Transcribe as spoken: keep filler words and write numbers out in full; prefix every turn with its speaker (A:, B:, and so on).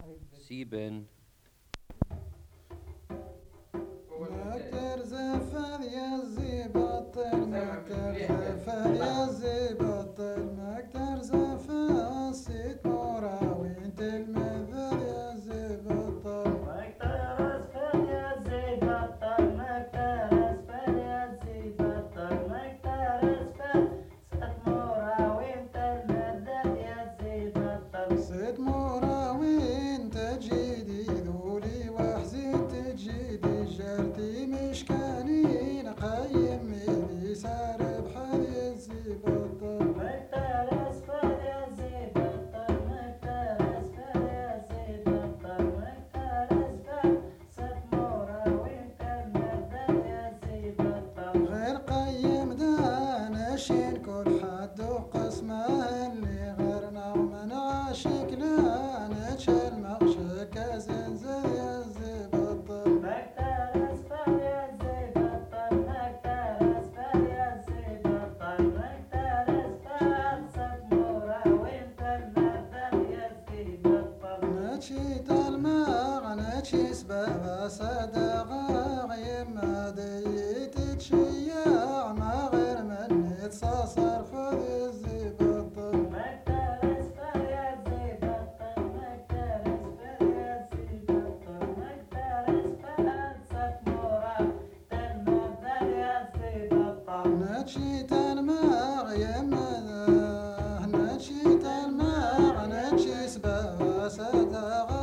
A: sieben
B: مكتر زفر يا الزبطل مكتر زفر يا الزبطل مكتر زفر الست مورا وانت المثل يا الزبطل
C: مكتر أسفل يا الزبطل مكتر أسفل يا الزبطل مكتر أسفل ست مورا وانت المثل يا الزبطل
B: ست مورا وانت جيدي ذولي وحزين تجيدي جرتي مشكانين قيم ميدي سار بحالي الزبطل
C: مكتر أسفل يا الزبطل مكتر أسفل يا الزبطل مكتر أسفل ست مورا وانت المثل يا الزبطل
B: غير قيم دانشين كل حد وقسمه اللي غير نوم عاشق لا نتشل مغشك زنزل يا الزبطل
C: مكتر أسفل يا الزبطل مكتر أسفل يا الزبطل مكتر أسفل ست مورا وانت المثل يا الزبطل
B: نتشيت الماغ نتشي سبابة صدقا يما ديت تشيع ما غير من يتصاصر في الزبطل
C: مكتر أسفل يا الزبطل مكتر أسفل يا الزبطل مكتر أسفل ست مورا المثل يا الزبطل
B: نتشيت الماغ يما نتشيت الماغ نتشي سبابة صدقا